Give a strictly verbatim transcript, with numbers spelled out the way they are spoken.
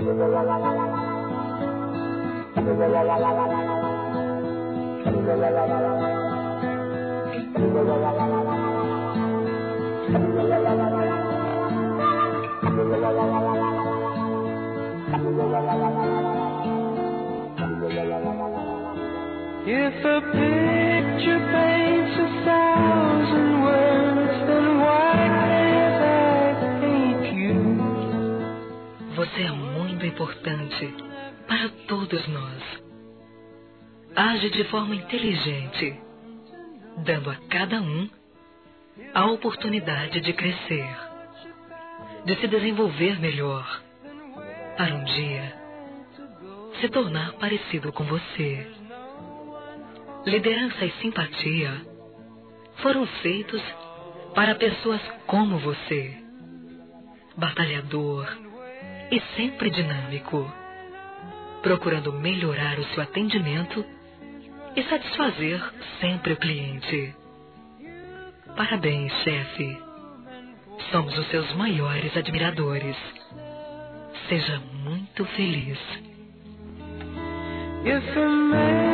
If a picture paints a thousand words, then why can't I paint you? Você é muito importante para todos nós. Age de forma inteligente, dando a cada um a oportunidade de crescer, de se desenvolver melhor, para um dia se tornar parecido com você. Liderança e simpatia foram feitos para pessoas como você, batalhador e sempre dinâmico, procurando melhorar o seu atendimento e satisfazer sempre o cliente. Parabéns, chefe. Somos os seus maiores admiradores. Seja muito feliz. If a man